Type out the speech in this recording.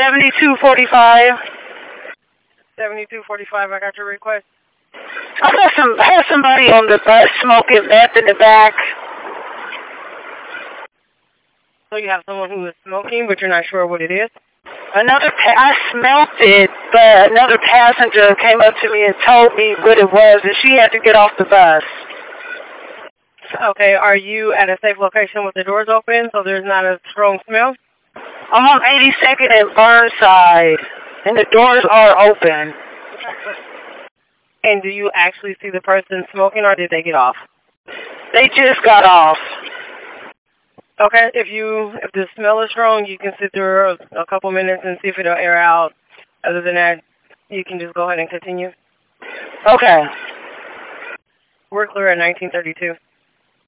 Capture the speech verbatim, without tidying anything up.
seventy-two forty-five. seventy-two forty-five, I got your request. I saw some, I had somebody on the bus smoking meth in the back. So you have someone who is smoking, but you're not sure what it is? Another, pa I smelled it, but another passenger came up to me and told me what it was, and she had to get off the bus. Okay, are you at a safe location with the doors open so there's not a strong smell? I'm on eighty-second and Burnside, and the doors are open. And do you actually see the person smoking, or did they get off? They just got off. Okay, if you if the smell is strong, you can sit there a, a couple minutes and see if it'll air out. Other than that, you can just go ahead and continue. Okay. We're clear at nineteen thirty-two.